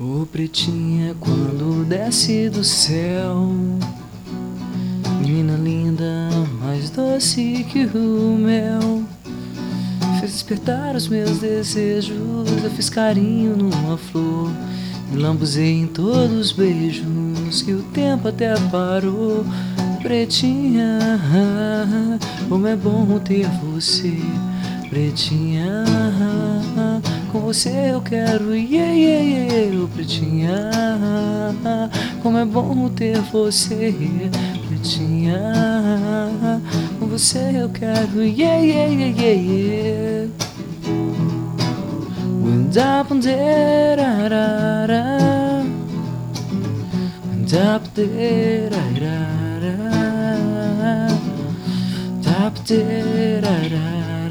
Ô pretinha, quando desce do céu, menina linda, mais doce que o mel, fez despertar os meus desejos. Eu fiz carinho numa flor, me lambuzei em todos os beijos, que o tempo até parou. Pretinha, como é bom ter você. Pretinha, com você eu quero, yeah, yeah, yeah. Pretinha, como é bom ter você. Pretinha, com você eu quero, yeah, yeah, yeah, yeah, yeah. Wind up there, wind up there, up there,